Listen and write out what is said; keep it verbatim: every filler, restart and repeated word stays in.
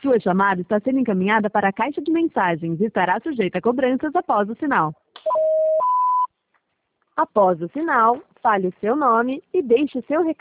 Sua chamada está sendo encaminhada para a caixa de mensagens e estará sujeita a cobranças após o sinal. Após o sinal, fale o seu nome e deixe seu recado.